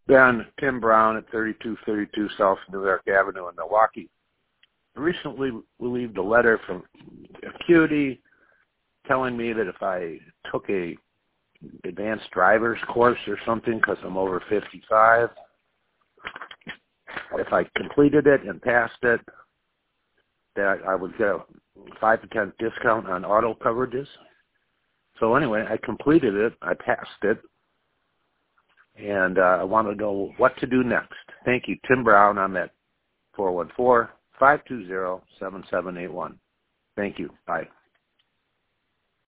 Ben, Tim Brown at 3232 South Newark Avenue in Milwaukee. I recently received a letter from Acuity telling me that if I took a advanced driver's course or something because I'm over 55, if I completed it and passed it, that I would get a 5% discount on auto coverages. So anyway, I completed it, I passed it, and I want to know what to do next. Thank you. Tim Brown, I'm at 414-520-7781. Thank you. Bye.